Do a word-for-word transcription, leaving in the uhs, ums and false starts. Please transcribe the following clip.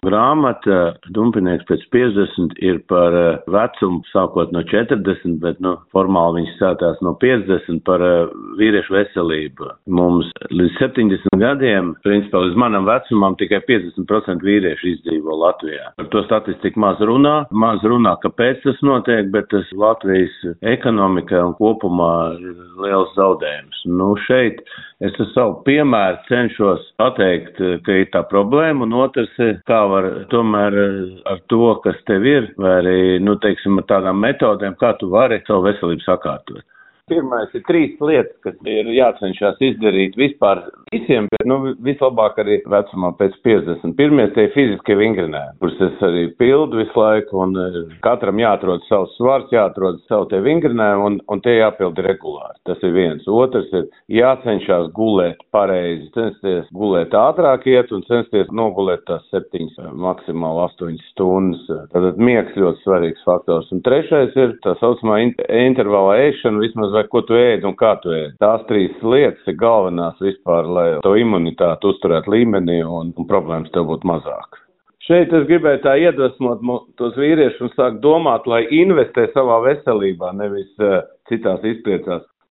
grāmata Dumpinieks pēc piecdesmit ir par vecumu sākot no četrdesmit, bet nu, formāli viņš sākās no piecdesmit par vīriešu veselību. Mums līdz septiņdesmit gadiem, principā līdz manam vecumam, tikai piecdesmit procenti vīriešu izdzīvo Latvijā. Par to statistiku maz runā, maz runā, kāpēc tas notiek, bet tas Latvijas ekonomikai un kopumā ir liels zaudējums. Nu, šeit es ar savu piemēru cenšos pateikt, ka ir tā problēma, un otrs, kā var tomēr ar to, kas tev ir, vai arī, nu, teiksim, ar tādām metodēm, kā tu vari savu veselību sakārtot. Pirmais ir trīs lietas, kas ir jācenšas izdarīt vispār visiem, bet nu, vislabāk arī vecumā pēc piecdesmit. Pirmie tie fiziskie vingrinājumi, kurus es arī pildu visu laiku, un katram jāatrod savs svars, jāatrod savu tie vingrinājumi, un, un tie jāpilda regulāri. Tas ir viens. Otrs ir jācenšas gulēt pareizi, censties gulēt ātrāk iet un censties nogulēt tās septiņas, maksimāli astoņas stundas. Tātad miegs ļoti svarīgs faktors. Un trešais ir tā saucamā intervālā ēšana, vismaz vai ko tu ēd un kā tu ēd. Tās trīs lietas ir galvenās vispār, lai to imunitāti uzturētu līmenī un, un problēmas tev būtu mazāk. Šeit es gribēju tā iedvesmot tos vīriešus un sākt domāt, lai investē savā veselībā, nevis uh, citās izpriecās.